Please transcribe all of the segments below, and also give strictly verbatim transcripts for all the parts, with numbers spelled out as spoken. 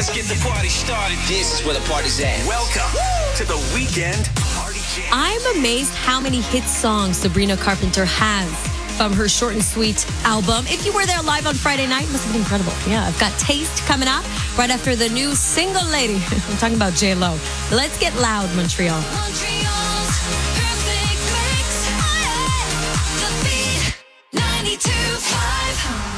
Let's get the party started. This is where the party's at. Welcome to the Weekend Party Jam. I'm amazed how many hit songs Sabrina Carpenter has from her Short and Sweet album. If you were there live on Friday night, it must have been incredible. Yeah, I've got Taste coming up right after the new Single Lady. I'm talking about J Lo. Let's get loud, Montreal. Montreal's perfect mix. The Beat ninety-two point five.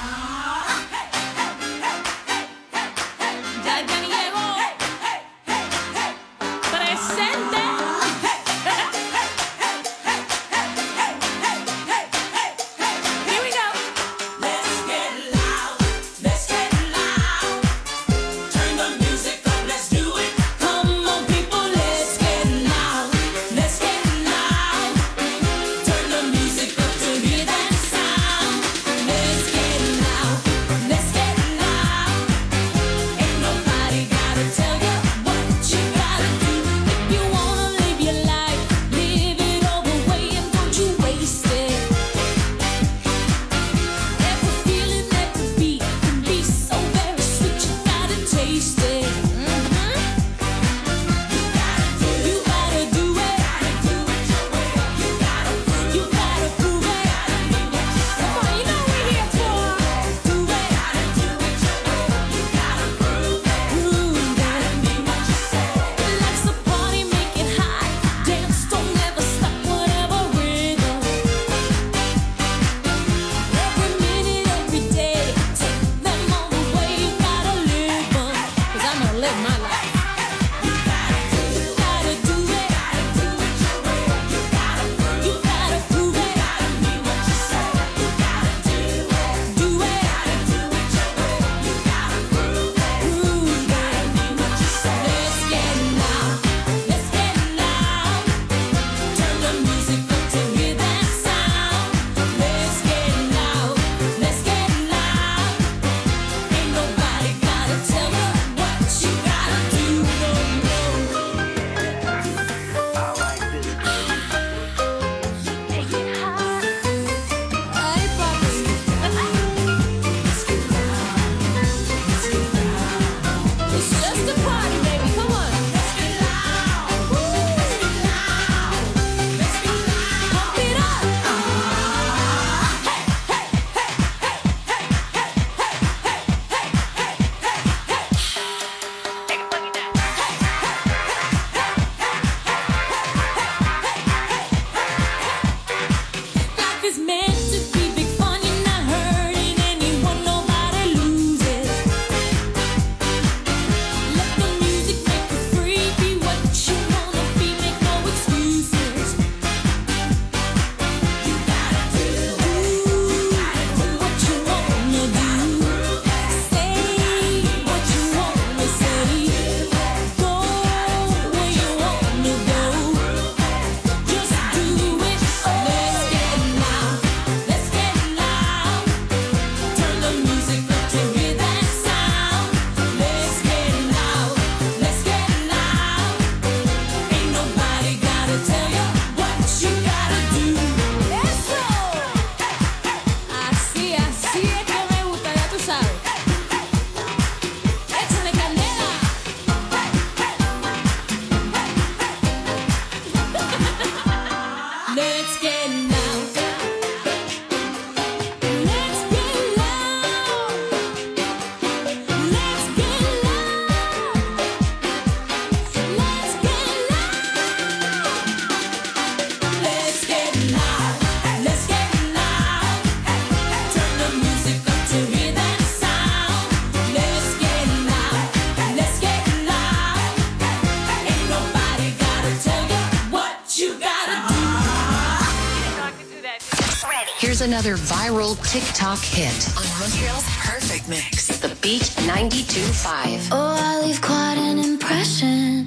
Here's another viral TikTok hit on Montreal's Perfect Mix. The Beat ninety-two point five. Oh, I leave quite an impression.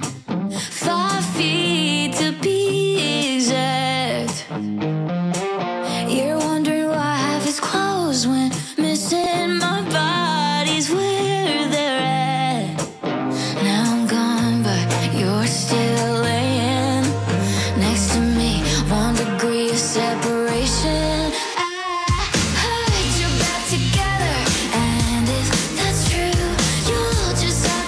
Five feet to be exact. You're wondering why I have his clothes when missing my body's where they're at. Now I'm gone, but you're still laying next to me. One degree of separation. I heard you're back together, and if that's true, you'll just have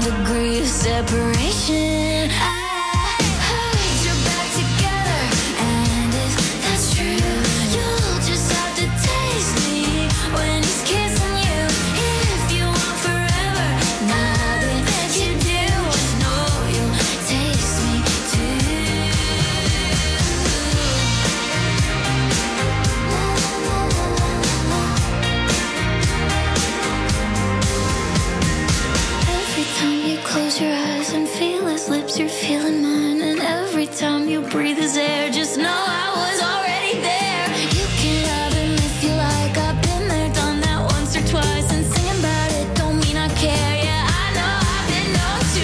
degree of separation. I heard you're back together, and if that's true, you'll just have to taste me when he's kissing you. If you want forever, now that you do, just know you'll taste me too. Every time you close your eyes and feel his lips, you're feeling mine. And every time you breathe his air, just know I was already there. You can have him if you like. I've been there, done that once or twice. And singing about it don't mean I care. Yeah, I know I've been known to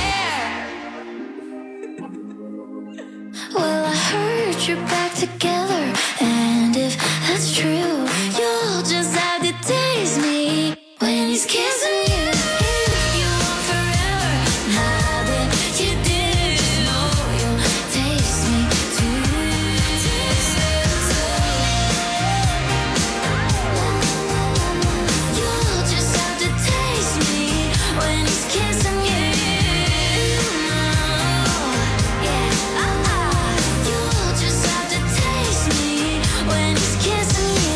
share. Well, I heard you're back together, and if that's true, you'll just have to taste me when he's kissing you. If you want forever, now that you do, just know you'll taste me too. Taste me too. You'll just have to taste me when he's kissing you. Yeah, uh-uh. You'll just have to taste me when he's kissing you.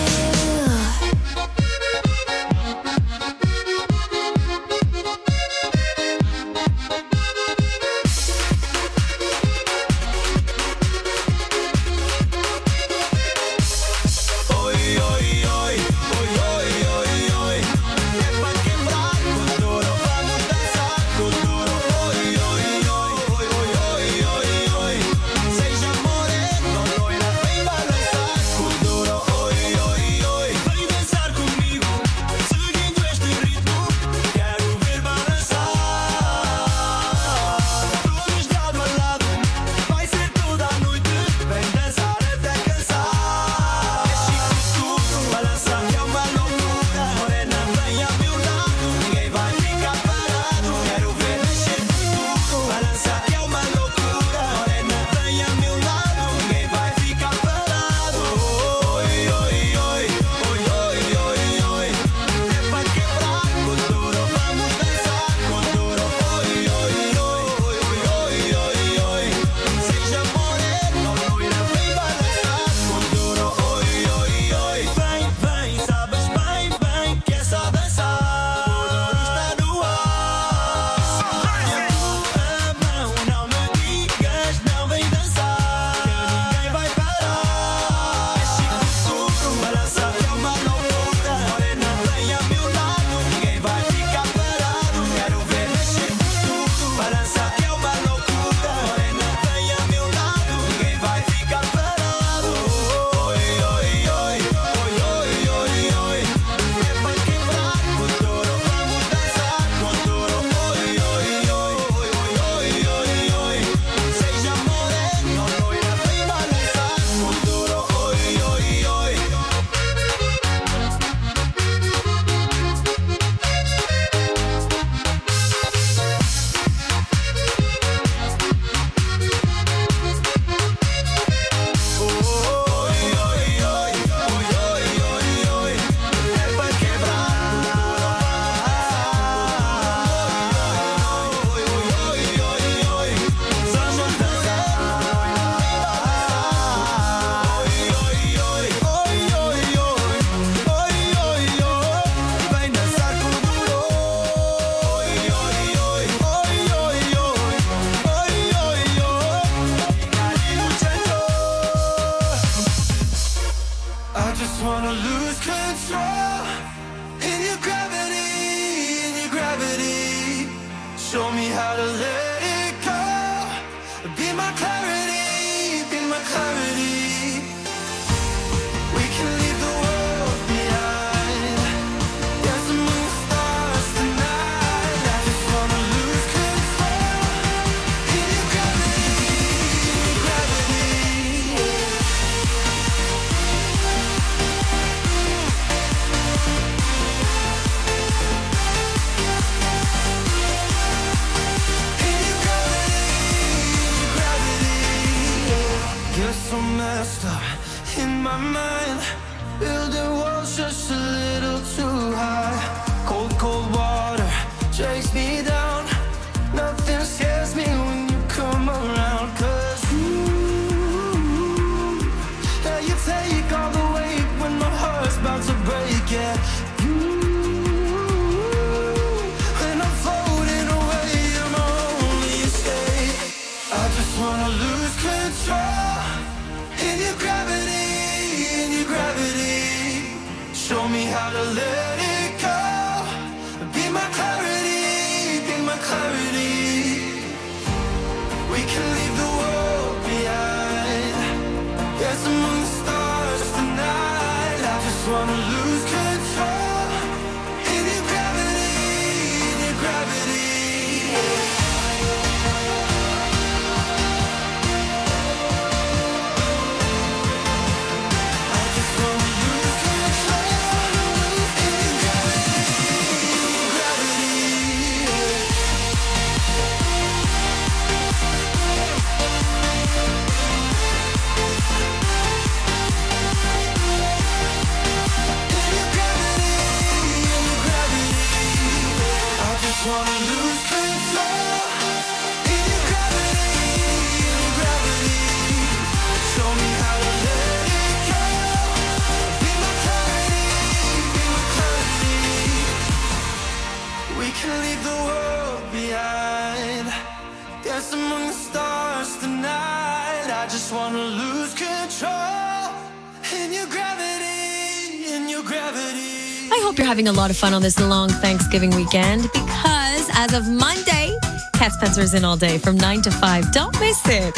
Oi, oi, oi, oi, oi, oi, oi. É pra quebrar com duro, vamos dançar com duro. Oi, oi, oi, oi, oi, oi, oi. Seja moreno, loira, vem balançar com duro. Oi, oi, oi. Vem dançar comigo, seguindo este ritmo. Quero ver balançar. Todos de lado a lado, vai ser toda a noite. Vem dançar até cansar. É chique tudo, balançar que é uma loucura. Morena, vem ao meu lado, ninguém vai ficar parado. Quero ver mexer tudo, balançar que é uma loucura. Morena, vem ao meu lado, ninguém vai ficar parado. Oi, oi, oi, oi, oi, oi, oi. É pra quebrar com duro, vamos dançar com duro. Oi, oi, oi, oi, oi, oi, oi. Seja moreno, loira, vem balançar com duro. Oi, oi, oi. Vem, vem, sabes bem, bem que é só dançar. O duro está no ar. Minha tua mão, não me digas, não vem dançar, que ninguém vai parar. É chique tudo, balançar que é uma loucura. Morena, vem ao meu lado, ninguém vai ficar parado. Quero ver mexer tudo, balançar que é uma loucura. Morena, vem ao meu lado, ninguém vai ficar parado. Oi, oi, oi, oi, oi, oi, oi. É pra quebrar com duro, vamos dançar com duro. Oi, oi, oi, oi, oi, oi, oi. Seja moreno, loira, vem balançar com duro. Oi, oi, oi. Oi, oi, oi, oi, oi, oi, oi. É pra quebrar. Oi, oi, oi, oi, oi. Vamos dançar. Oi, oi, oi, oi, oi, oi. Oi, oi, oi. Vem dançar com duro. Oi, oi, oi, oi, oi, oi. Oi, oi, oi. Cari luchando. I just wanna lose control in your gravity, in your gravity. Show me how to let it go. Be my clarity, be my clarity. We can leave the world behind. There's some moon stars tonight. I just wanna lose control in your gravity, in your gravity. So messed up in my mind, building walls just a little too high. Cold, cold water chase me down. to let it go. Be my clarity, be my clarity. We can leave the world behind. Dance among the stars tonight. I just wanna lose control. In your gravity, in your gravity. Wanna lose control in your gravity, in your gravity. Show me how to let it go. Be my clarity, be my clarity. We can leave the world behind. Dance among the stars tonight. I just wanna lose control in your gravity, in your gravity. I hope you're having a lot of fun on this long Thanksgiving weekend because as of Monday, Cat Spencer's in all day from nine to five. Don't miss it.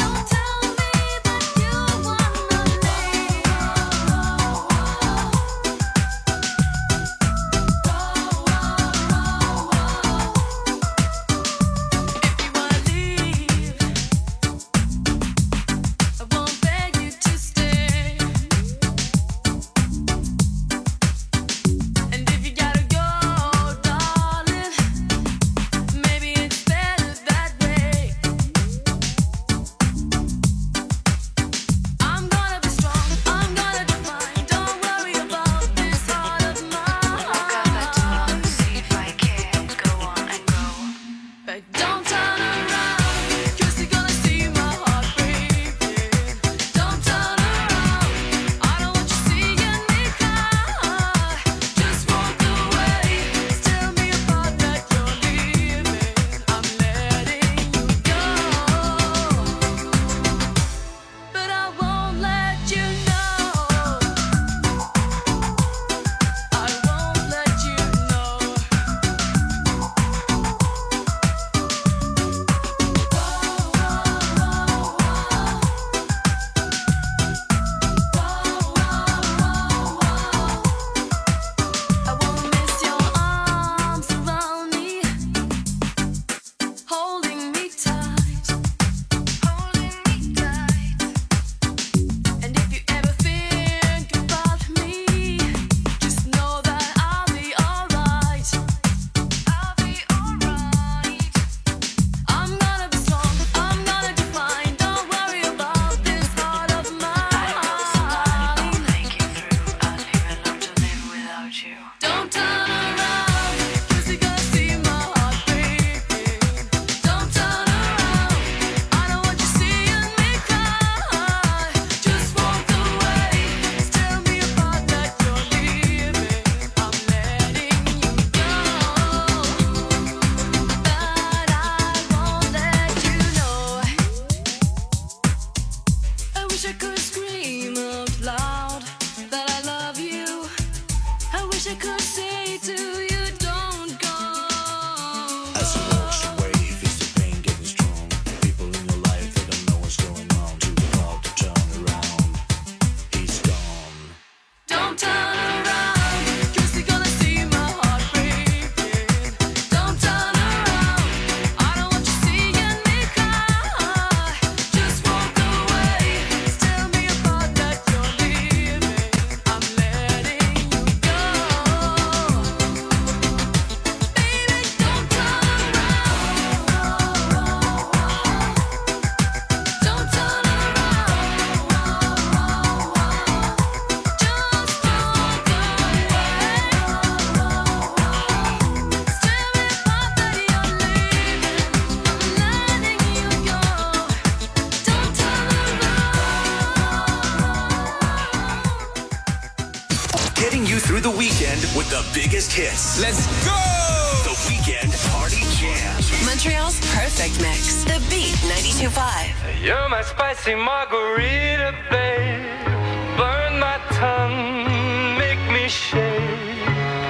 through the weekend with the biggest hits. Let's go! The Weekend Party Jam. Montreal's perfect mix. The Beat ninety-two point five. You're my spicy margarita, babe. Burn my tongue, make me shake.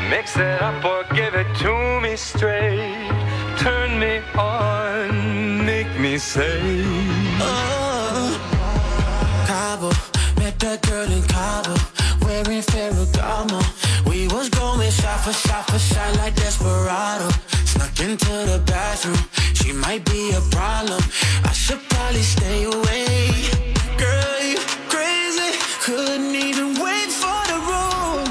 Mix it up or give it to me straight. Turn me on, make me say. Oh, Cabo, met that girl in Cabo, wearing Ferragamo. We was going shot for shot for shot like Desperado. Snuck into the bathroom, she might be a problem. I should probably stay away. Girl, you crazy, couldn't even wait for the room.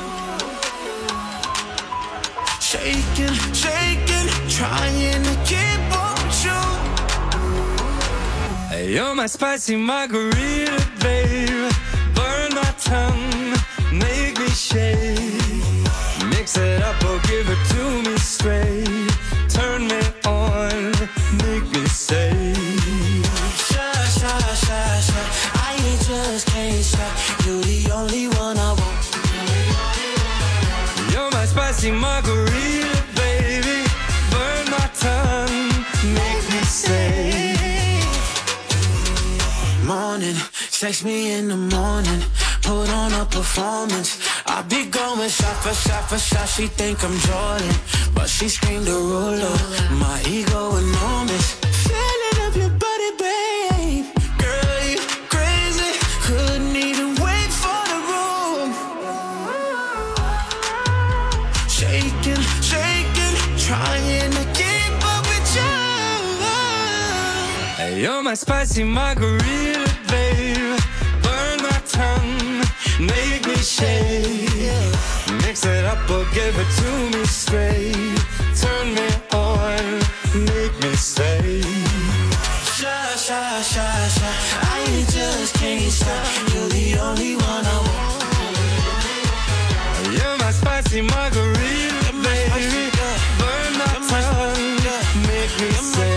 Shaking, shaking, trying to keep up with you. Hey, you're my spicy margarita, babe. Burn my tongue, make me shake. Mix it up or give it to me straight. Turn me on, make me say. Shy, shy, shy, shy, I just can't stop. You're the only one I want. You're my spicy margarita, baby. Burn my tongue, make me say. Morning, text me in the morning, put on a performance. I be going shot for shot for shot. She think I'm Jordan, but she screamed a ruler. My ego enormous. Feeling of your body, babe. Girl, you crazy. Couldn't even wait for the room. Shaking, shaking, trying to keep up with you. Hey, you're my spicy margarita, babe. Burn my tongue, make me shake. Mix it up or give it to me straight. Turn me on, make me say. Shy, shy, shy, shy, I just can't stop. You're the only one I want. You're my spicy margarita, baby. Burn my tongue, make me say.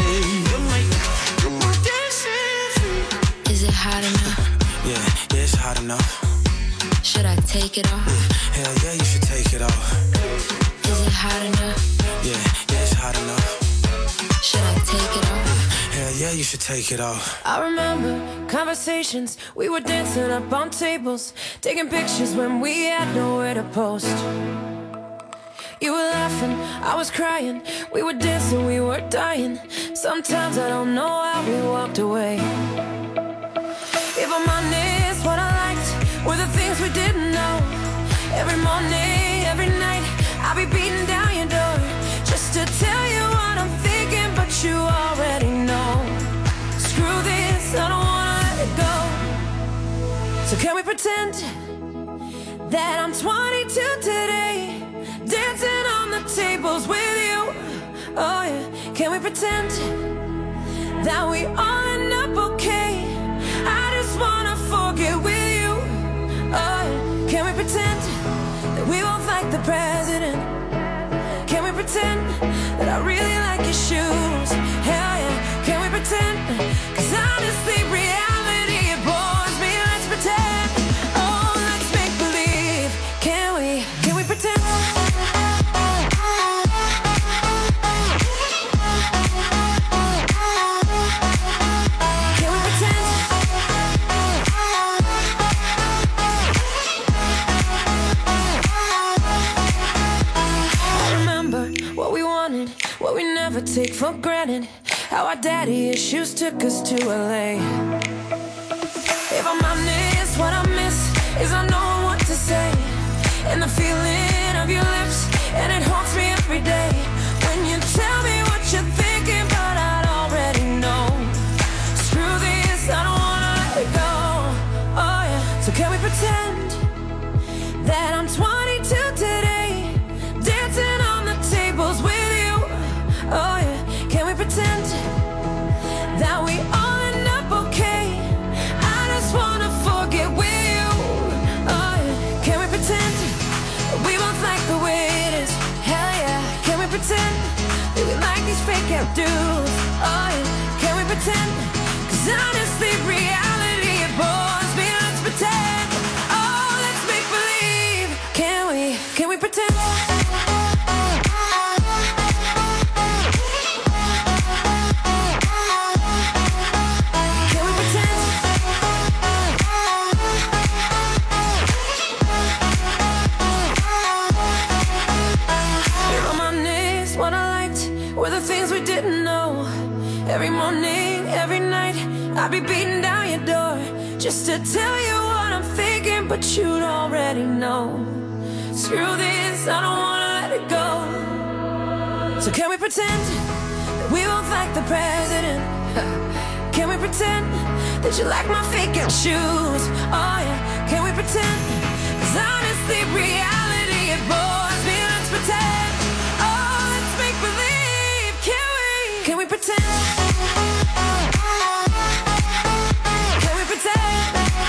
Is it hot enough? Yeah, yeah, it's hot enough. Should I take it off? Hell yeah, you should take it off. Is it hot enough? Yeah, yeah, it's hot enough. Should I take it off? Hell yeah, you should take it off. I remember conversations, we were dancing up on tables, taking pictures when we had nowhere to post. You were laughing, I was crying, we were dancing, we were dying. Sometimes I don't know how we walked away. If I'm honest, what I liked were the things we didn't know. Every morning, every night, I'll be beating down your door just to tell you what I'm thinking, but you already know. Screw this, I don't wanna let it go. So can we pretend that I'm twenty-two today, dancing on the tables with you? Oh yeah, can we pretend that we all end up okay? I just wanna forget with you. Oh yeah, can we pretend that we both like the president? Can we pretend that I really like your shoes? Hell yeah, can we pretend? Cause honestly, reality, it bores me. Let's pretend. Oh, let's make believe. Can we, can we pretend? Take for granted how our daddy issues took us to L A. If I'm honest, what I miss is I know what to say, and the feeling of your lips, and it haunts me every day. When you tell me what you're thinking, but I already know. Screw this, I don't wanna let it go. Oh yeah, so can we pretend that I'm twenty-two today, dancing on the tables with you? Oh yeah, can we pretend that we all end up okay? I just wanna forget with you. Oh yeah, can we pretend that we both like the way it is? Hell yeah, can we pretend that we like these fake out dudes? Oh yeah, can we pretend? Cause honestly, reality, it bores me. Let's pretend. Oh, let's make believe. Can we, can we pretend? were the things we didn't know. Every morning, every night, I'd be beating down your door just to tell you what I'm thinking, but you'd already know. Screw this, I don't wanna let it go. So can we pretend that we both like the president? Can we pretend that you like my fake out shoes? Oh yeah, can we pretend? Cause honestly, reality, it bores me. Let's pretend. Oh, let's make believe. Can we? Can we pretend? Can we pretend?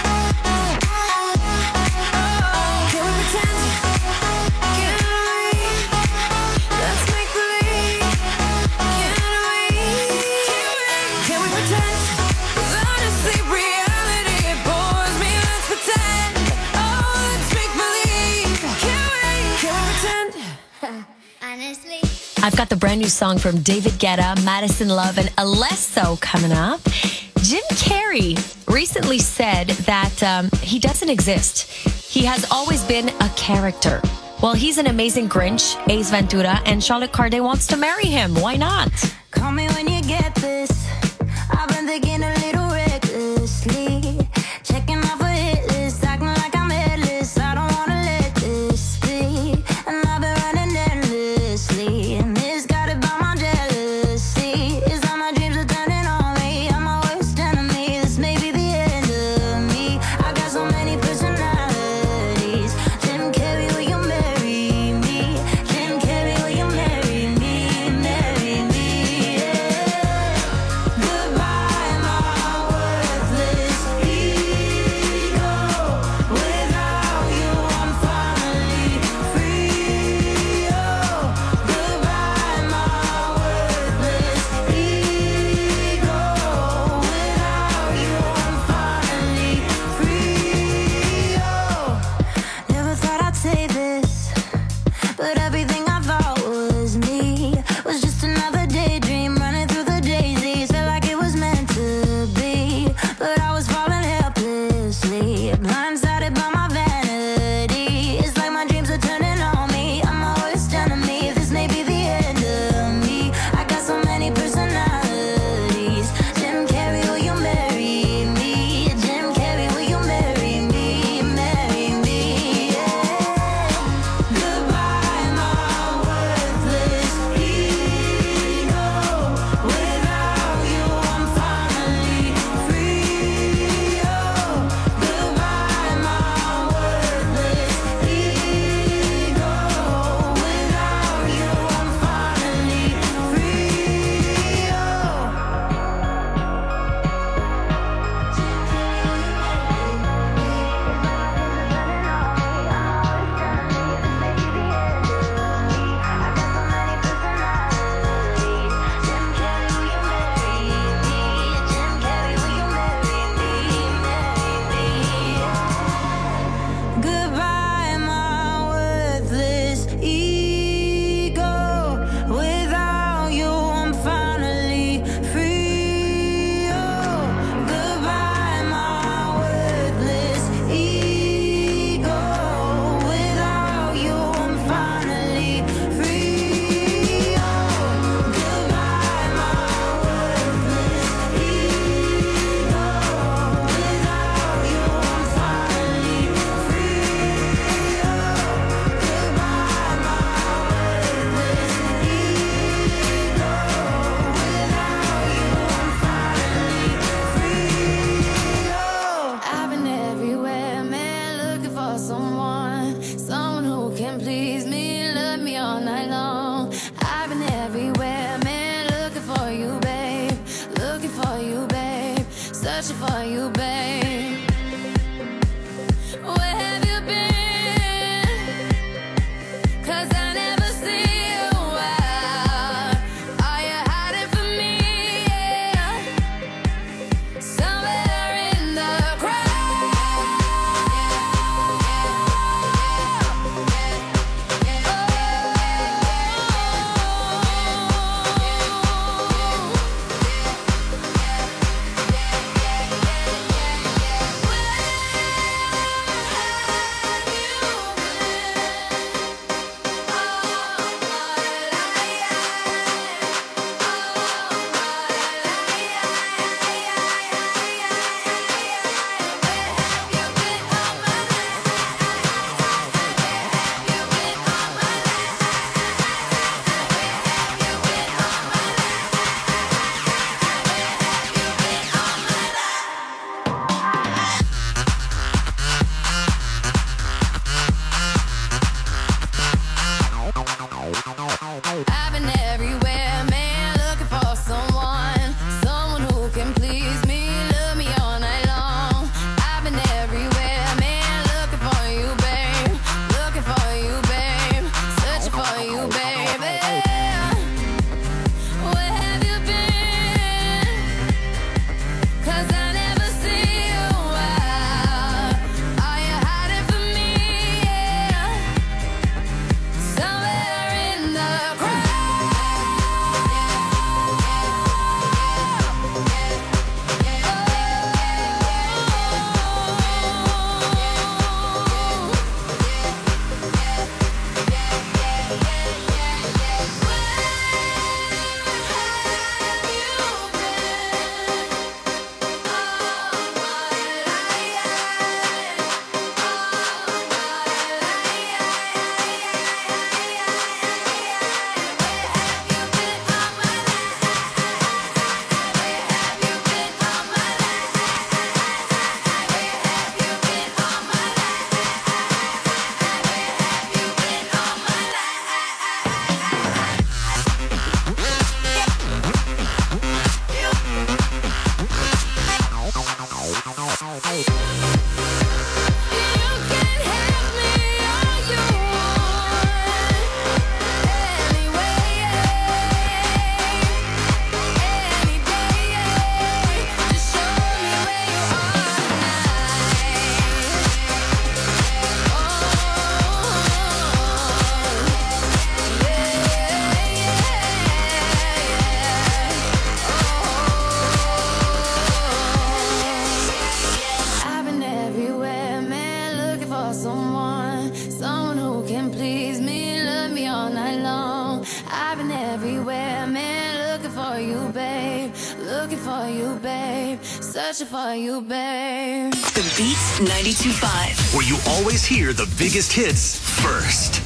Oh, can we pretend? Can we? Let's make believe. Can we? Can we? Can we pretend? Cause honestly, reality, it bores me. Let's pretend. Oh, let's make believe. Can we? Can we pretend? Honestly. I've got the brand new song from David Guetta, Madison Love, and Alesso coming up. Jim Carrey recently said that um, he doesn't exist. He has always been a character. Well, he's an amazing Grinch, Ace Ventura, and Charlotte Corday wants to marry him. Why not? Call me when you get this. I've been thinking a little recklessly. Checking off a hit list, acting like I'm headless. I don't wanna let this be. And I've been running endlessly. And this got it by my jealousy. It's like my dreams are turning on me. I'm my worst enemy. This may be the end of me. I got so many personalities. Jim Carrey, will you marry me? Jim Carrey, will you marry me? Marry me, yeah. Goodbye, my worthless ego. Without you, I'm finally free. Oh, goodbye, my worthless ego. Without you, I'm finally free. Oh, never thought I'd say this, but everything I thought was me was just another daydream running through the daisies. Felt like it was meant to be, but I was falling helplessly, blindsided by my vanity. It's like my dreams are turning on me. I'm my worst enemy. This may be the end of me. I got so many personalities. Jim Carrey, will you marry me? Jim Carrey, will you marry me? Marry me, yeah. Goodbye, my worthless ego. Without you, I'm finally free. Oh, goodbye, my worthless ego. Without you, I'm finally free. Oh. Goodbye, my worthless ego. Without you, I'm finally free. Oh, goodbye, my worthless ego. Without you, I'm finally free. Oh, goodbye, my worthless ego. Without you, I'm finally free. Oh, goodbye, my worthless ego. Without you, I'm finally free. Oh, I've been everywhere, man, looking for someone, someone who can please me, love me all night long. I've been everywhere, man, looking for you, babe, looking for you, babe, searching for you, babe. Where have you been? 'Cause I never see you out. Are you hiding from me? Yeah. Somewhere in the crowd. Oh. for you, babe. Looking for you, babe. Searching for you, babe. The Beat ninety-two point five, where you always hear the biggest hits first.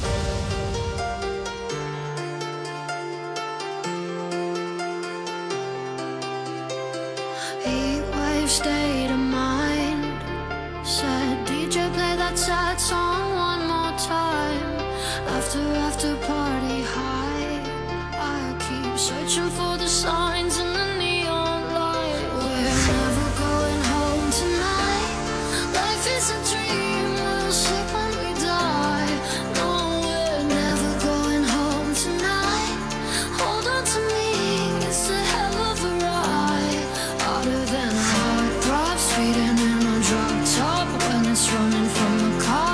Heat wave state of mind. Said D J play that sad song one more time. After after party high, I keep searching for the signs in the neon light. We're never going home tonight. Life is a dream, we'll sleep when we die. No, we're never going home tonight. Hold on to me, it's a hell of a ride. Harder than a heart throb, speeding in a drop top when it's running from a car.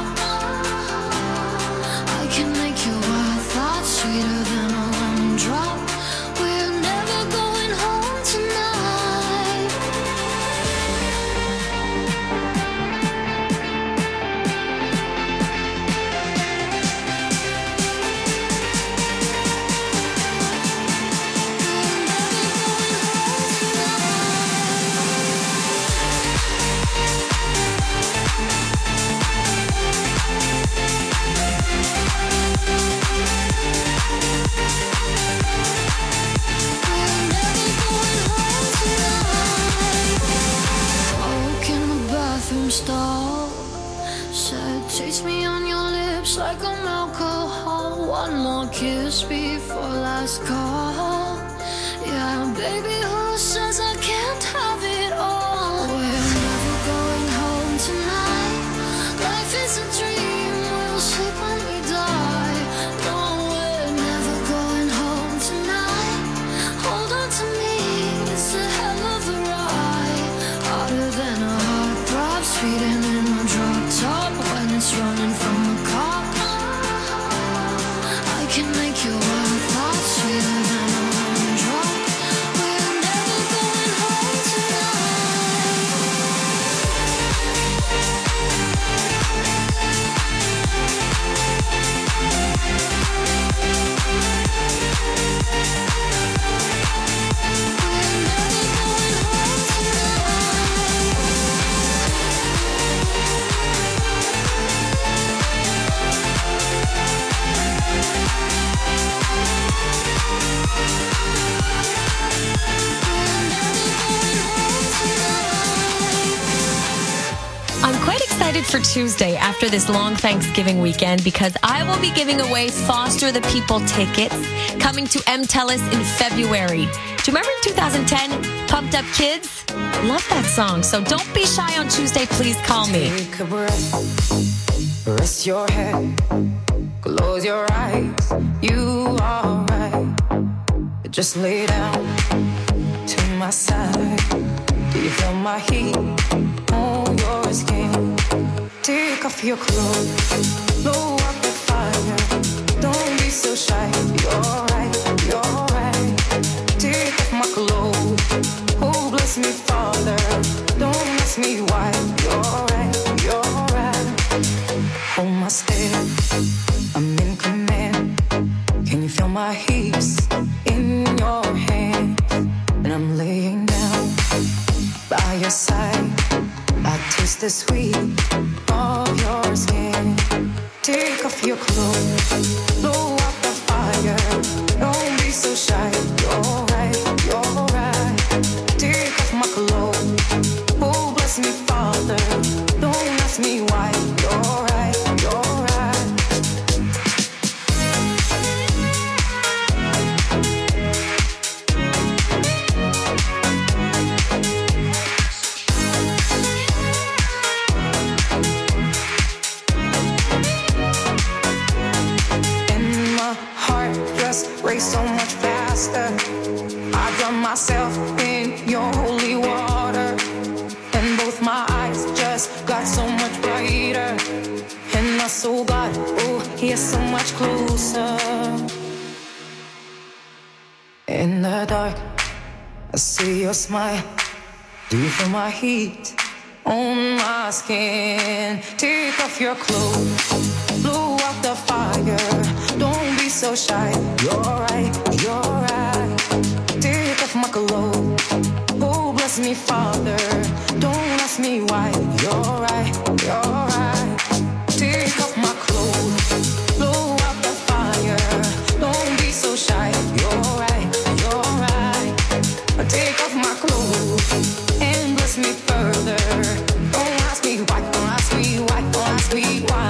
I can make your wild thoughts sweeter than a lemon drop. We're never going home tonight. Smoke in the bathroom stall. Said, taste me on your lips like I'm alcohol. One more kiss before last call. Yeah, baby, who says I can't have it all? We're never going home tonight. Life is a dream, we'll sleep when we die. No, we're never going home tonight. Hold on to me, it's a hell of a ride. Harder than a heart throb, speeding in a drop top when it's running from a car. I can make your wild thoughts sweeter than a lemon drop. We're never going home tonight. We're never going home I'm quite excited for Tuesday after this long Thanksgiving weekend because I will be giving away Foster the People tickets coming to M-Telus in February. Do you remember in two thousand ten, Pumped Up Kids? Love that song. So don't be shy on Tuesday. Please call me. Take a breath, rest your head, close your eyes. You are right. Just lay down to my side. Do you feel my heat on your skin? Take off your clothes, blow up the fire. Don't be so shy. You're right, you're right. Take off my clothes. Oh, bless me, Father. Don't ask me why. You're right, you're right. Hold my step, I'm in command. Can you feel my hips in your hand? And I'm laying down by your side. I taste the sweet of your skin. Take off your clothes, blow up the fire. Don't be so shy. You're right, you're right. Take off my clothes. Oh, bless me, Father. Don't ask me why. You're right, you're right. And my heart just raced so much faster. I drown myself in your holy water. And both my eyes just got so much brighter. And I saw God, oh, He's so much closer. In the dark, I see your smile. Do you feel my heat on my skin? Take off your clothes, blow out the fire. Don't be so shy. You're right, you're right. Take farther. Don't ask me why. You're right, you're right. Take off my clothes, blow out the fire. Don't be so shy. You're right, you're right. Take off my clothes and bless me further. Don't ask me why, don't ask me why, don't ask me why.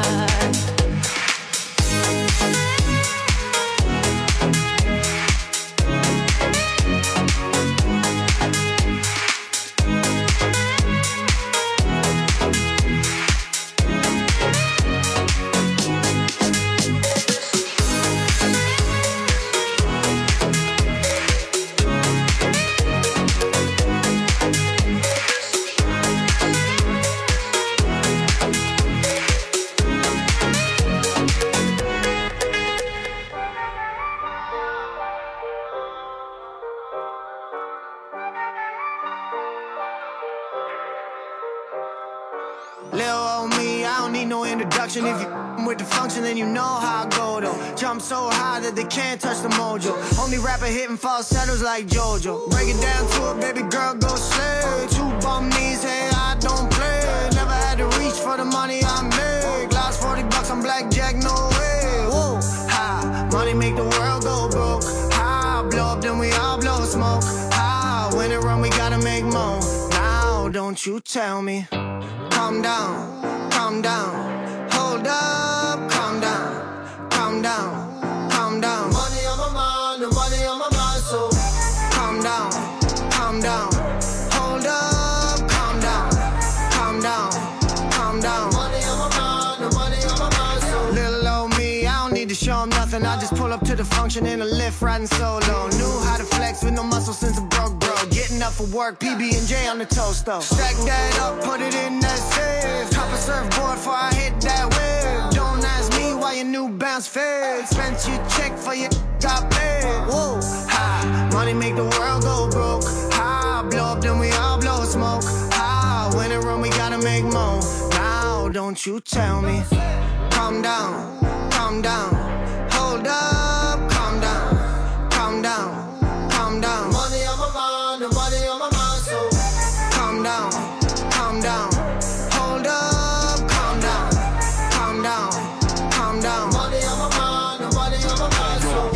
If you with the function, then you know how I go though. Jump so high that they can't touch the mojo. Only rapper hitting falsettos like JoJo. Break it down to it, baby girl, go slay. Two bum knees, hey, I don't play. Never had to reach for the money I make. Lost forty bucks on blackjack, no way. Whoa, ha, money make the world go broke. Ha, blow up, then we all blow smoke. Ha, when it run, we gotta make more. Now, don't you tell me. Calm down, calm down. Hold up, calm down, calm down, calm down. Money on my mind, the money on my mind, so calm down, calm down. Hold up, calm down, calm down, calm down. Money on my mind, the money on my mind, so little old me, I don't need to show him nothing. I just pull up to the function in a lift, riding solo. Knew how to flex with no muscle since a broke bro. Getting up for work, P B and J on the toast though. Stack that up, put it in that safe. Top a surfboard before I hit that wave. Don't ask me why your new bounce fade. Spent your check for your got paid. Whoa, ha, money make the world go broke. Ha, blow up then we all blow smoke. Ha, when it run we gotta make more. Now don't you tell me. Calm down, calm down. Hold up, calm down, calm down, calm down. Money on my mind, the money on my mind, so calm down, calm down. Hold up, calm down, calm down, calm down. Money on my mind, the money on my mind, so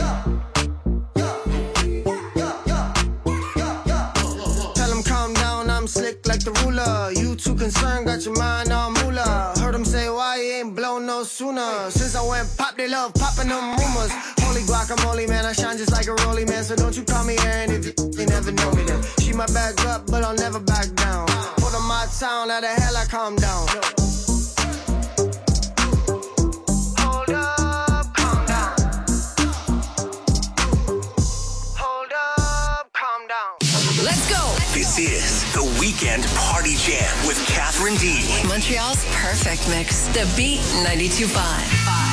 tell them calm down, I'm slick like the ruler. You too concerned, got your mind on moolah. Heard them say why you ain't blow no sooner. Since I went pop, they love popping them rumors. Holy guacamole, man, I shine just like a rolling man. So don't you call me Aaron if you, you never know me then. She might back up, but I'll never back down. Put on my town, how the hell I calm down. Hold up, calm down. Hold up, calm down. Let's go. This is the Weekend Party Jam with Catherine D. Montreal's perfect mix. The Beat ninety-two point five.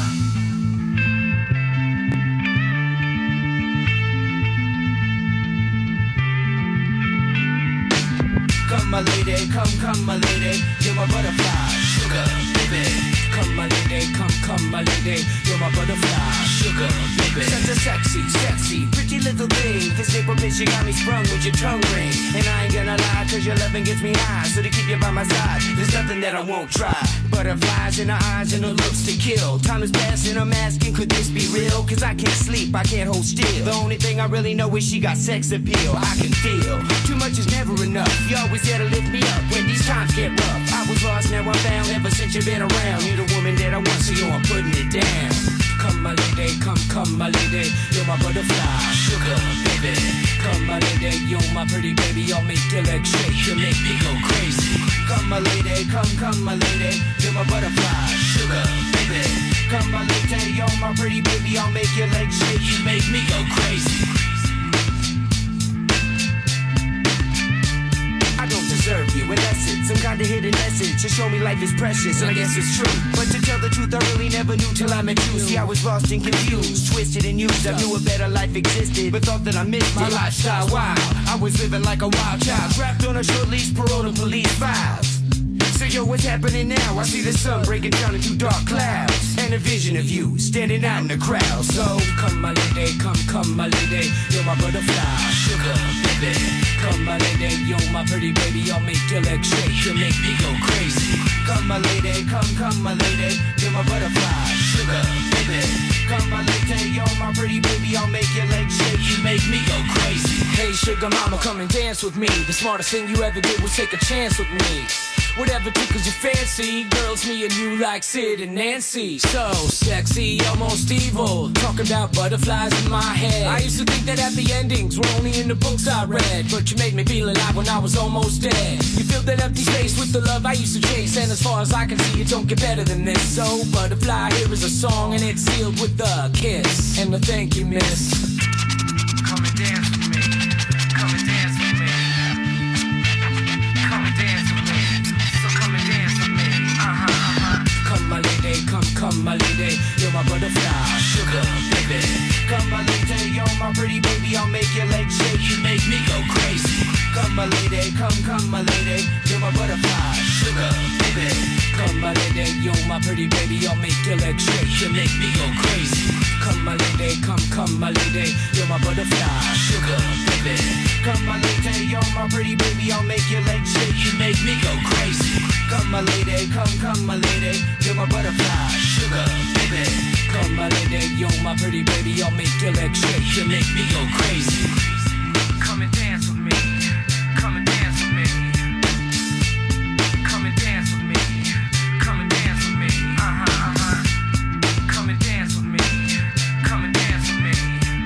Come my lady, come, come my lady, you're my butterfly, sugar, baby. Come my lady, come, come my lady, you're my butterfly, sugar, baby. Such a sexy, sexy, pretty little thing. This April bitch, you got me sprung with your tongue ring. And I ain't gonna lie, cause your loving gets me high. So to keep you by my side, there's nothing that I won't try. Butterflies in her eyes and her looks to kill. Time is passing, I'm asking, could this be real? Cause I can't sleep, I can't hold still. The only thing I really know is she got sex appeal. I can feel, too much is never enough. You always there to lift me up when these times get rough. I was lost, now I'm found, ever since you've been around. You're the woman that I want, so yo, I'm putting it down. Come my lady, come, come my lady, you're my butterfly, sugar, baby. Come my lady, you're my pretty baby, I'll make your legs shake, you make me go crazy. Come my lady, come, come my lady, you're my butterfly, sugar, baby. Come my lady, you're my pretty baby, I'll make your legs shake, you make me go crazy. I don't deserve you, and that's it. Some kind of hidden message to show me life is precious, and I guess it's true. But to tell the truth, I really never knew till I met you. See, I was lost and confused, twisted and used. I knew a better life existed, but thought that I missed my lifestyle wild. I was living like a wild child, trapped on a short leash, parole to police files. So yo, what's happening now? I see the sun breaking down into dark clouds, and can envision of you standing out in the crowd. So come my lady, come, come my lady, you're my butterfly, sugar baby. Come my lady, you're my pretty baby, I'll make your legs shake, you'll make me go crazy. Come my lady, come, come my lady, you're my butterfly, sugar baby. Come my lady, you're my pretty baby, I'll make your legs shake, you make me go crazy. Hey sugar mama, come and dance with me. The smartest thing you ever did was take a chance with me. Whatever tickles your fancy, girls, me and you like Sid and Nancy. So sexy, almost evil, talking about butterflies in my head. I used to think that happy endings were only in the books I read, but you made me feel alive when I was almost dead. You filled that empty space with the love I used to chase, and as far as I can see, it don't get better than this. So butterfly, here is a song, and it's sealed with a kiss and a thank you, miss. Come and dance with me. Come and dance with me. Come and dance with me. So come and dance with me. Uh-huh, uh-huh. Come my lady, come, come my lady, you're my butterfly, sugar baby. Come my lady, you're my pretty baby, I'll make your legs shake, you make me go crazy. Come my lady, come, come my lady, you're my butterfly, sugar baby. Come my lady, you're my pretty baby, I'll make your legs shake, you make me go crazy. Come my lady, come, come my lady, you're my butterfly, sugar baby. Come my lady, you're my pretty baby, I'll make your legs shake, you make me go crazy. Come my lady, come, come my lady, you're my butterfly, sugar baby. Come my lady, you're my pretty baby, I'll make your legs shake, you make me go crazy. Come and dance with me, come and dance with me. Come and dance with me, come and dance with me. Uh-huh, uh-huh. Come and dance with me, come and dance with me.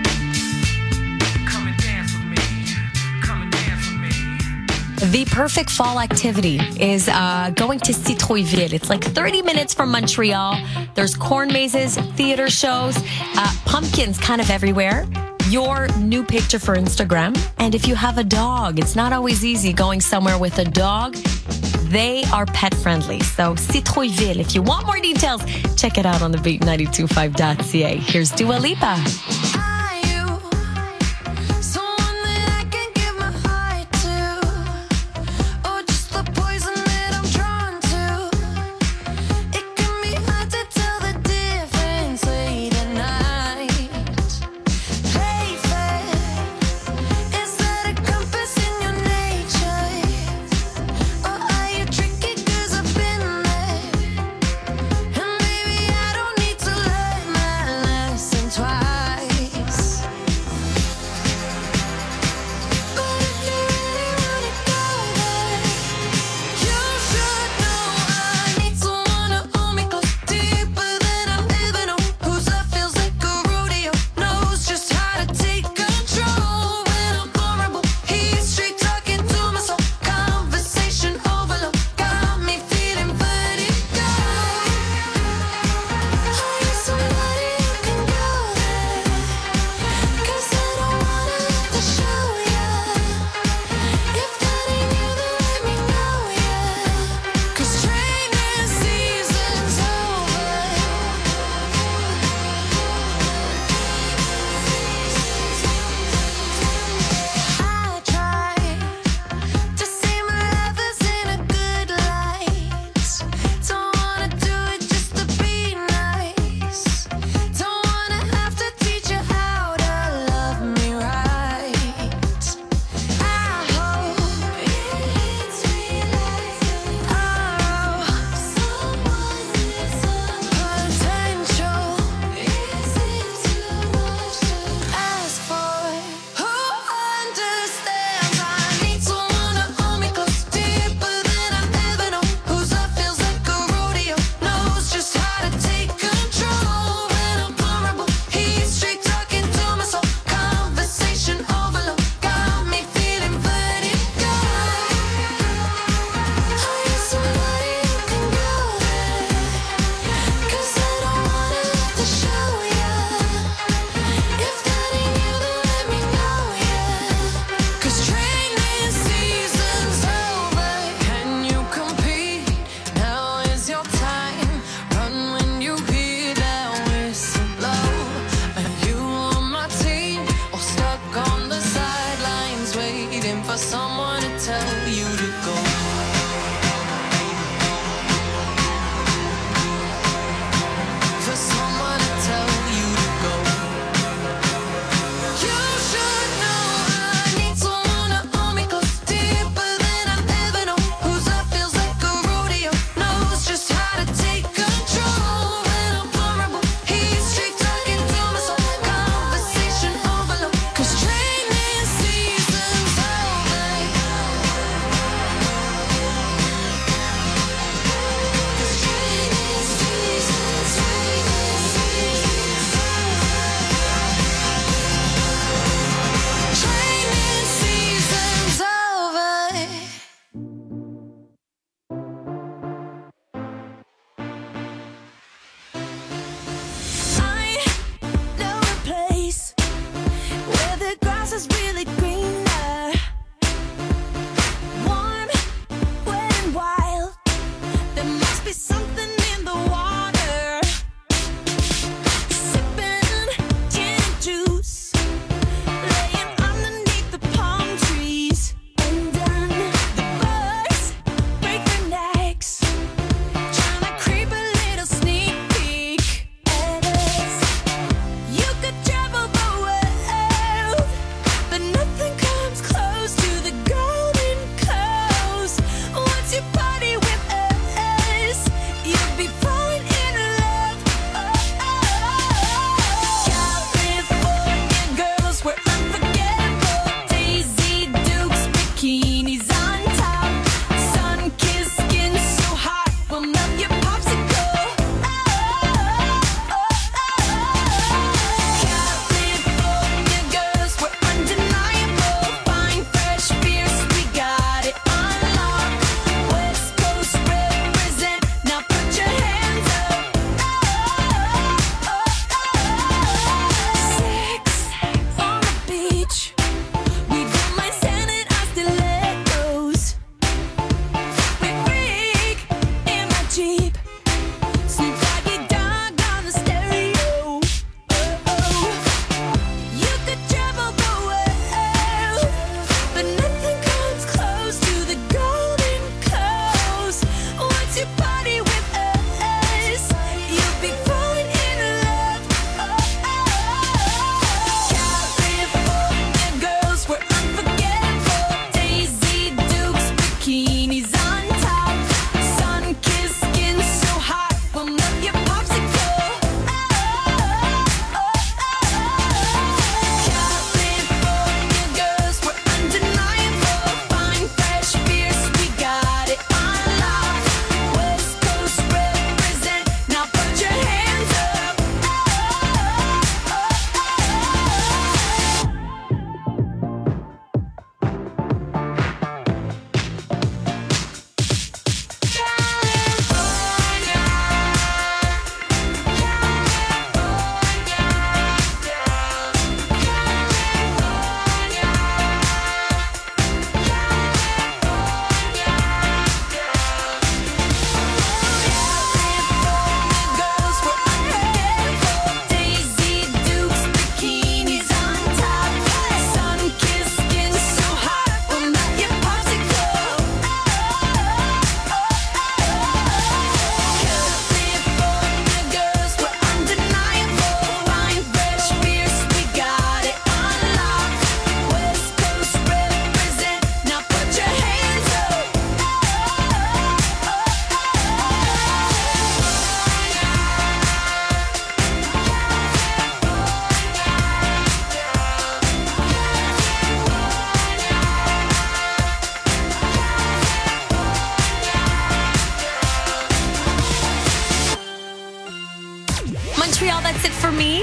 Come and dance with me, come and dance with me. The perfect fall activity is uh, going to Citrouilleville. It's like thirty minutes from Montreal. There's corn mazes, theater shows, uh, pumpkins kind of everywhere. Your new picture for Instagram. And if you have a dog, it's not always easy going somewhere with a dog. They are pet friendly. So Citrouilleville. If you want more details, check it out on the beat nine two five dot c a. Here's Dua Lipa.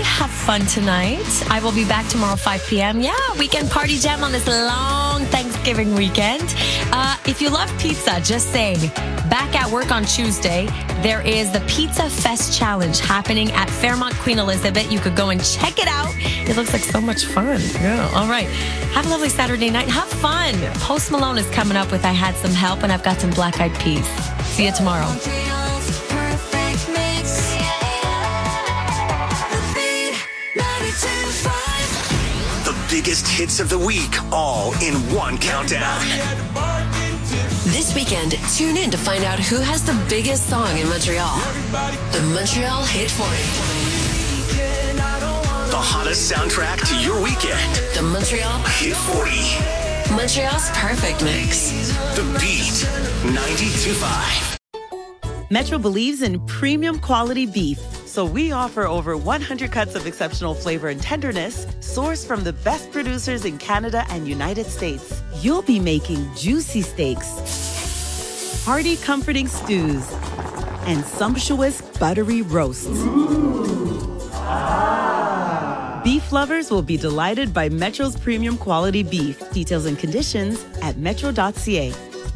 Have fun tonight. I will be back tomorrow, five p.m. Yeah, weekend party jam on this long Thanksgiving weekend. Uh, if you love pizza, just saying, back at work on Tuesday, there is the Pizza Fest Challenge happening at Fairmont Queen Elizabeth. You could go and check it out. It looks like so much fun. Yeah. All right. Have a lovely Saturday night. Have fun. Post Malone is coming up with I Had Some Help, and I've got some Black Eyed Peas. See you tomorrow. The biggest hits of the week, all in one countdown. This weekend, tune in to find out who has the biggest song in Montreal. The Montreal Hit forty. The hottest soundtrack to your weekend. The Montreal Hit forty. Montreal's perfect mix. The Beat ninety-two point five. Metro believes in premium quality beef, so we offer over one hundred cuts of exceptional flavor and tenderness, sourced from the best producers in Canada and United States. You'll be making juicy steaks, hearty, comforting stews, and sumptuous, buttery roasts. Beef lovers will be delighted by Metro's premium quality beef. Details and conditions at metro dot c a.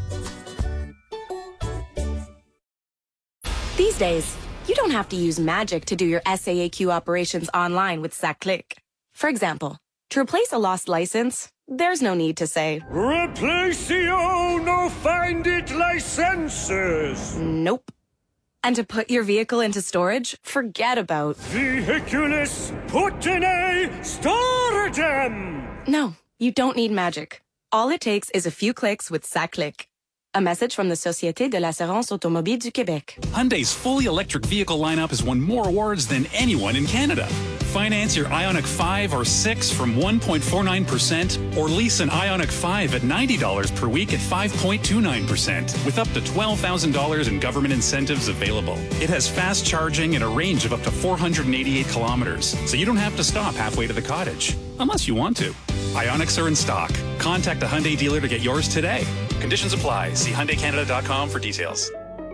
These days, you don't have to use magic to do your S A A Q operations online with SACLIC. For example, to replace a lost license, there's no need to say, Replacio no find it licenses. Nope. And to put your vehicle into storage, forget about Vehiculus put in a storadem. No, you don't need magic. All it takes is a few clicks with SACLIC. A message from the Société de l'Assurance Automobile du Québec. Hyundai's fully electric vehicle lineup has won more awards than anyone in Canada. Finance your Ioniq five or six from one point four nine percent or lease an Ioniq five at ninety dollars per week at five point two nine percent with up to twelve thousand dollars in government incentives available. It has fast charging and a range of up to four hundred eighty-eight kilometers, so you don't have to stop halfway to the cottage, unless you want to. Ioniqs are in stock. Contact a Hyundai dealer to get yours today. Conditions apply. See Hyundai Canada dot com for details.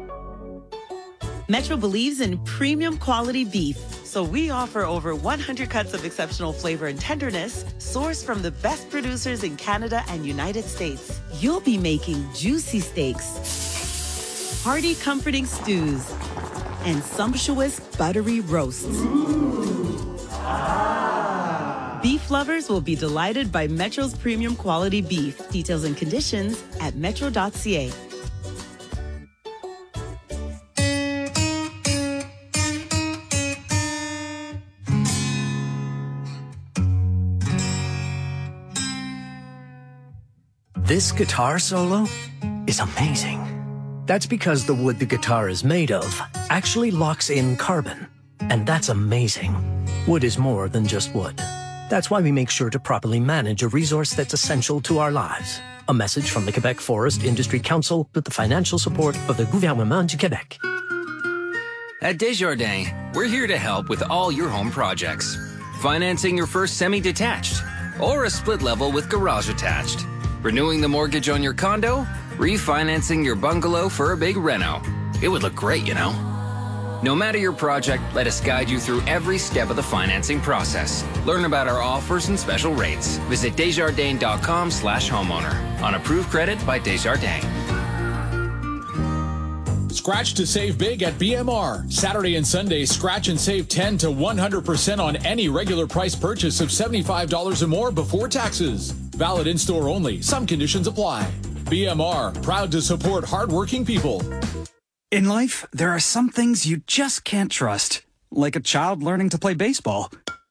Metro believes in premium quality beef, so we offer over one hundred cuts of exceptional flavor and tenderness, sourced from the best producers in Canada and United States. You'll be making juicy steaks, hearty, comforting stews, and sumptuous, buttery roasts. Beef lovers will be delighted by Metro's premium quality beef. Details and conditions at metro dot c a. This guitar solo is amazing. That's because the wood the guitar is made of actually locks in carbon. And that's amazing. Wood is more than just wood. That's why we make sure to properly manage a resource that's essential to our lives. A message from the Quebec Forest Industry Council with the financial support of the Gouvernement du Québec. At Desjardins, we're here to help with all your home projects. Financing your first semi-detached or a split level with garage attached. Renewing the mortgage on your condo, refinancing your bungalow for a big reno. It would look great, you know. No matter your project, let us guide you through every step of the financing process. Learn about our offers and special rates. Visit Desjardins.com slash homeowner. On approved credit by Desjardins. Scratch to save big at B M R. Saturday and Sunday, scratch and save ten to one hundred percent on any regular price purchase of seventy-five dollars or more before taxes. Valid in-store only. Some conditions apply. B M R, proud to support hardworking people. In life, there are some things you just can't trust, like a child learning to play baseball.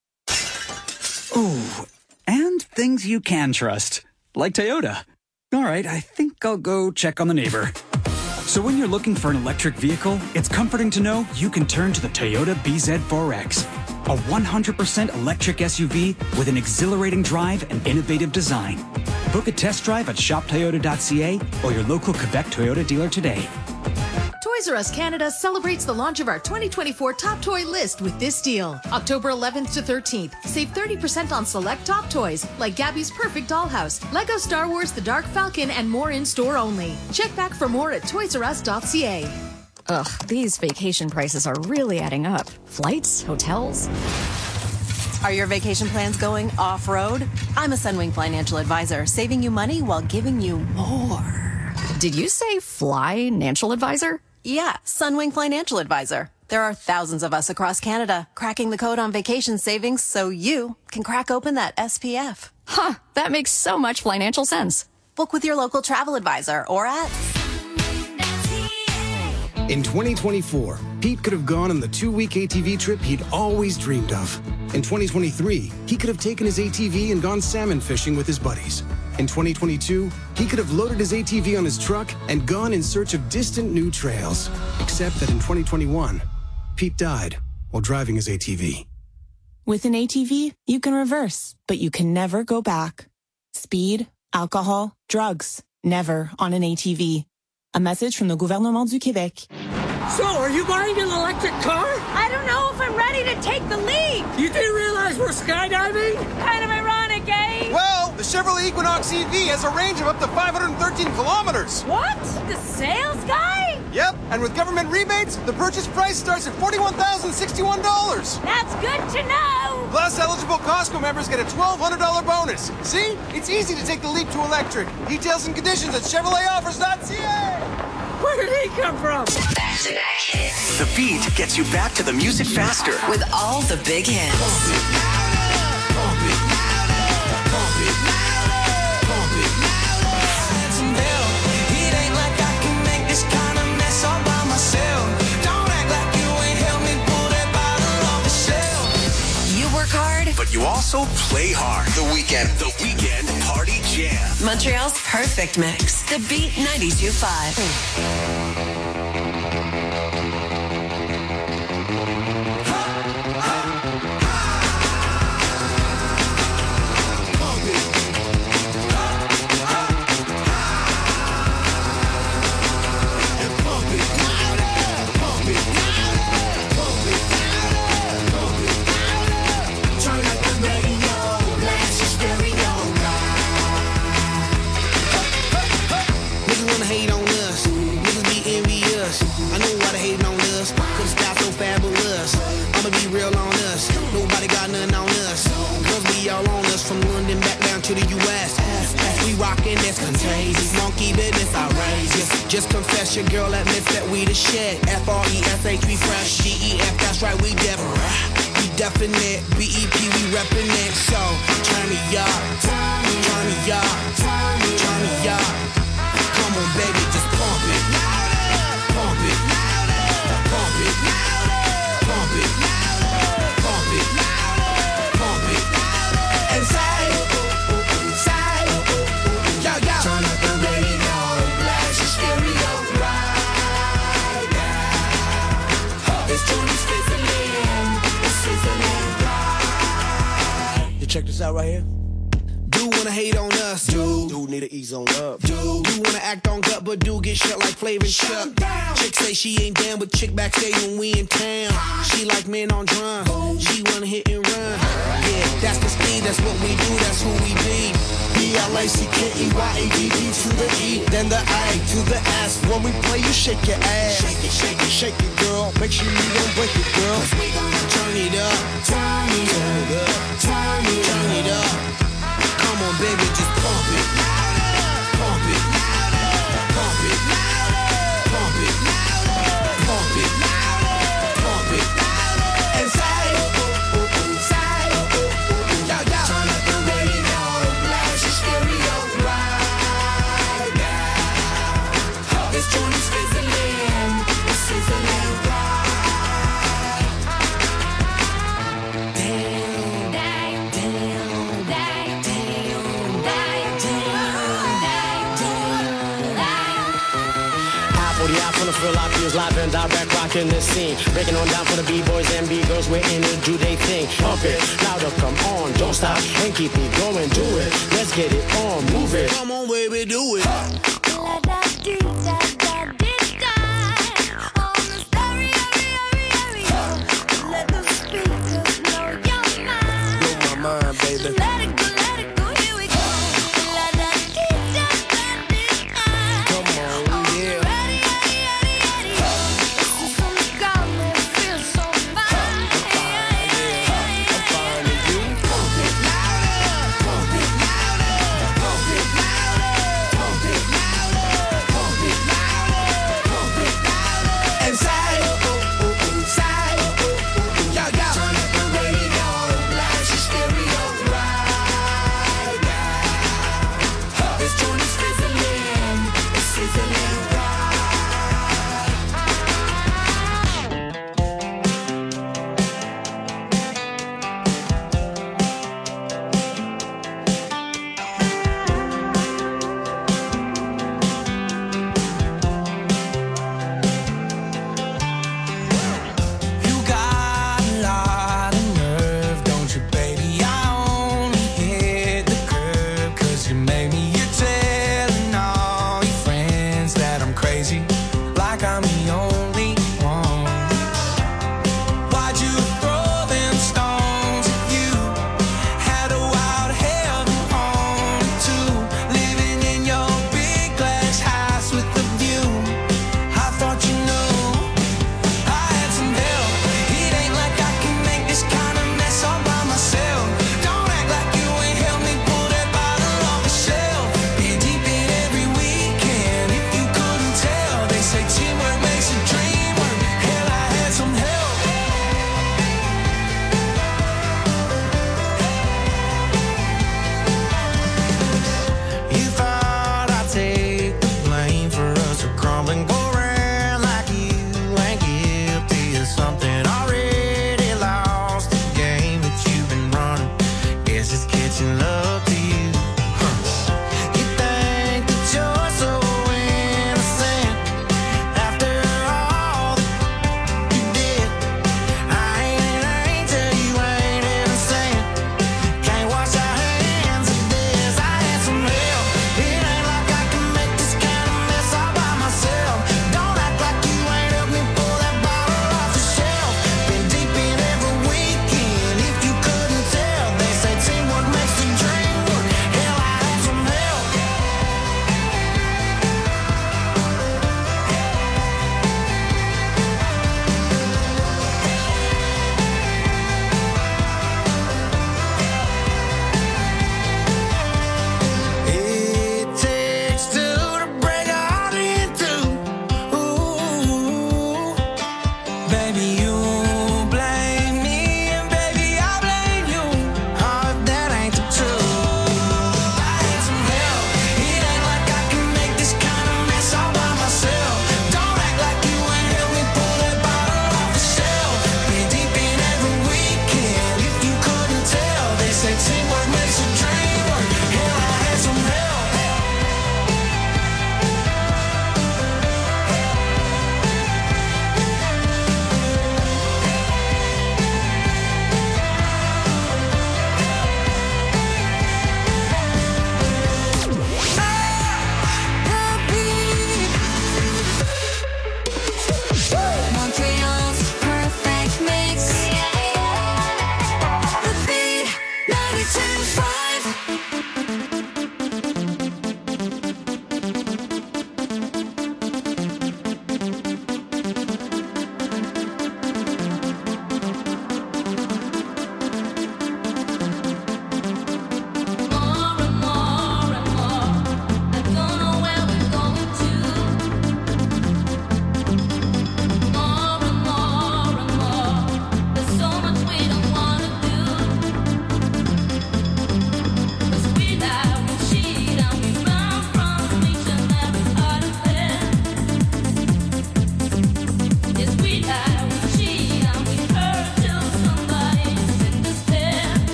Ooh, and things you can trust, like Toyota. All right, I think I'll go check on the neighbor. So when you're looking for an electric vehicle, it's comforting to know you can turn to the Toyota B Z four X, a one hundred percent electric S U V with an exhilarating drive and innovative design. Book a test drive at shop toyota dot c a or your local Quebec Toyota dealer today. Toys R Us Canada celebrates the launch of our twenty twenty-four Top Toy List with this deal. October eleventh to thirteenth, save thirty percent on select top toys like Gabby's Perfect Dollhouse, Lego Star Wars The Dark Falcon, and more in-store only. Check back for more at toys r us dot c a. Ugh, these vacation prices are really adding up. Flights, hotels. Are your vacation plans going off-road? I'm a Sunwing financial advisor, saving you money while giving you more. Did you say fly-nancial advisor? Yeah, Sunwing Financial Advisor. There are thousands of us across Canada cracking the code on vacation savings so you can crack open that S P F. Huh, that makes so much financial sense. Book with your local travel advisor or at... In twenty twenty-four, Pete could have gone on the two-week A T V trip he'd always dreamed of. In twenty twenty-three, he could have taken his A T V and gone salmon fishing with his buddies. In twenty twenty-two, he could have loaded his A T V on his truck and gone in search of distant new trails. Except that in twenty twenty-one, Pete died while driving his A T V. With an A T V, you can reverse, but you can never go back. Speed, alcohol, drugs, never on an A T V. A message from the Gouvernement du Québec. So, are you buying an electric car? I don't know if I'm ready to take the leap. You didn't realize we're skydiving? Kind of ironic, eh? Well, the Chevrolet Equinox E V has a range of up to five hundred thirteen kilometers. What? The sales guy? Yep, and with government rebates, the purchase price starts at forty-one thousand sixty-one dollars. That's good to know. Plus, eligible Costco members get a twelve hundred dollars bonus. See? It's easy to take the leap to electric. Details and conditions at Chevrolet Offers dot C A. Where did he come from? Back-to-back hits. The beat gets you back to the music faster. With all the big hits. Pump it louder, pump it louder, pump it louder, pump it louder. Handsome hell, it ain't like I can make this kind of mess all by myself. Don't act like you ain't helped me pull that bottle off the shelf. You work hard, but you also play hard. The Weekend. The Weekend Party Jam. Montreal's perfect mix. The Beat ninety-two point five. Hate on us, niggas be envious. I know why they hating on us, cause the style so fabulous. I'ma be real on us, nobody got nothing on us. Girls be all on us, from London back down to the U S We rockin' this contagious, monkey business outrageous. Just confess your girl admits that we the shit. F R E S H, we fresh, G E F, that's right, we different. We definite, B E P, we reppin' it. So, turn me up, turn me up, turn me up. Come on, baby, just pump it louder, pump it louder, pump it louder, pump it louder, pump it louder, pump it louder. And say, say, yo, yo. Turn up the radio, blast your stereo right now. This joint is fizzling, it's sizzling right. You check this out right here. Do wanna hate on us, dude. Do need to ease on up, dude. Do wanna act on gut, but do get shut like Flavor and Chuck. Chick say she ain't down, but chick backstage when we in town. She like men on drum. She wanna hit and run. Yeah, that's the speed, that's what we do, that's who we be. B L A C K E Y A D D to the E, then the A to the S. When we play, you shake your ass. Shake it, shake it, shake it, girl. Make sure you don't break it, girl. Cause we gonna turn it up, turn it up, turn it up, turn it up. Come on, baby, just pump it louder, pump it louder, pump it louder, pump it louder, pump it louder, pump it louder. And say, say, yo, yo. Turn up the radio, blast your stereo right now. This joint is fizzling, it's sizzling right. Damn, damn, damn, damn. Full of feel like feels live and direct, rocking this scene. Breaking on down for the B-boys and B-girls, we're in it, do they thing. Pump it, louder, come on, don't stop, and keep it going, do it. Let's get it on, move it. Come on, baby, do it. Blow my mind, baby. Let it go, let it go, here we go. La da dee da da dee da. Come on, yeah. Ready, ready, ready, ready. This is from the ground, it feels so fine. I'm fine, yeah. I'm fine, and you.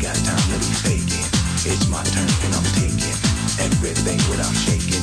got time to be faking. It's my turn and I'm taking everything without shaking.